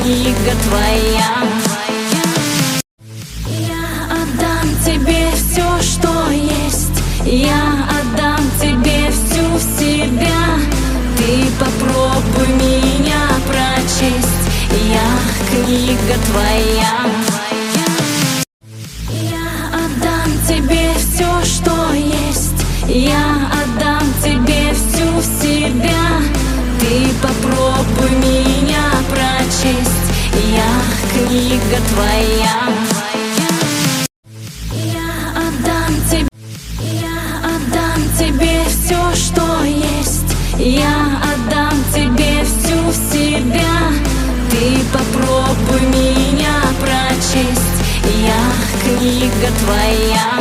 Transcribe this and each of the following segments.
книга твоя. Я отдам тебе все, что есть, я отдам тебе всю себя. Ты попробуй меня прочесть, я книга твоя. Я отдам тебе все, что есть, я отдам тебе всю себя. Ты попробуй меня прочесть, я книга твоя. Я отдам тебе все, что есть, я отдам тебе всю себя. Ты попробуй меня прочесть, я книга твоя.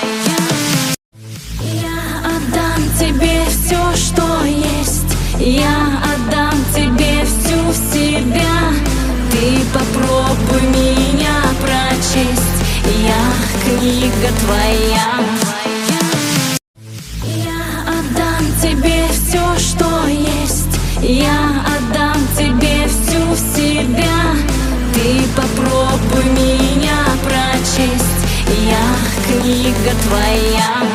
Я отдам тебе все, что есть, я отдам тебе всю себя. Ты попробуй меня прочесть, я книга твоя. Я отдам тебе все, что есть, я отдам тебе всю себя. Ты попробуй меня прочесть, я книга твоя.